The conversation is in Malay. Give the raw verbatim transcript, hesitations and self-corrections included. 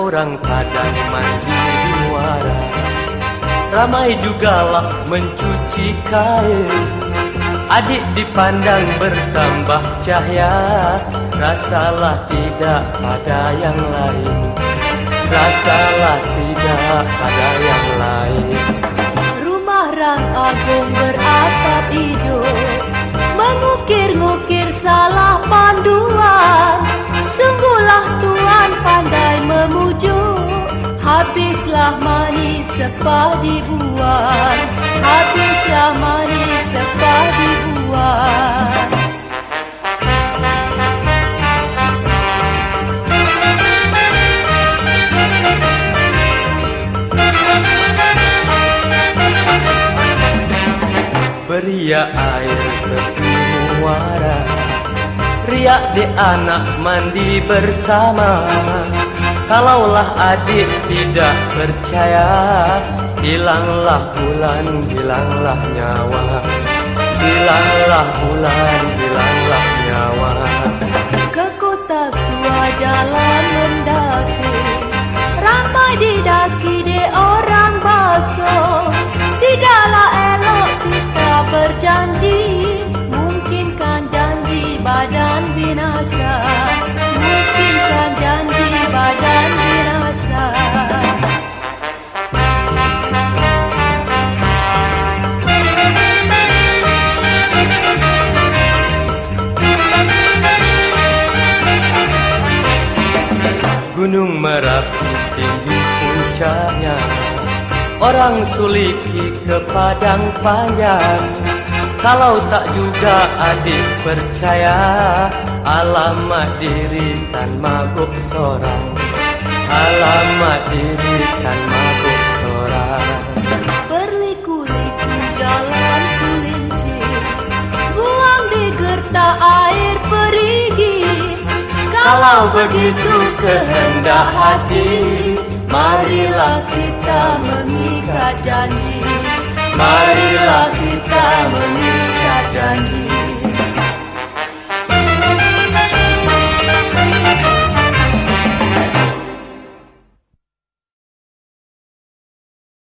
orang Padang mandi di muara, ramai jugalah mencuci kain. Adik dipandang bertambah cahaya, rasalah tidak ada yang lain, rasalah tidak ada yang lain. Rumah Rang Agung beratap hijau, mengukir-ngukir salah panduan. Sungguhlah Tuan pandai memujuk, habislah manis sepah dibuang, habislah manis sepah dibuang. Beriak air tepi muara, riak di anak mandi bersama. Kalaulah adik tidak percaya, hilanglah bulan, hilanglah nyawa, hilanglah bulan, hilanglah nyawa. Ke kota Sua jalan mendaki, ramai didaki de orang basuh. Tidaklah elok kita berjanji, mungkinkan janji badan binasa, mungkinkan janji badan binasa. Gunung Merapi tinggi puncaknya, orang suliki ke padang panjang. Kalau tak juga adik percaya, alamat diri kan mabuk sorang, alamat diri kan mabuk sorang. Berliku-liku jalan kulincir, buang di gertak air perigi. Kalau begitu kehendak hati, marilah kita mengikat janji, marilah kita mengikat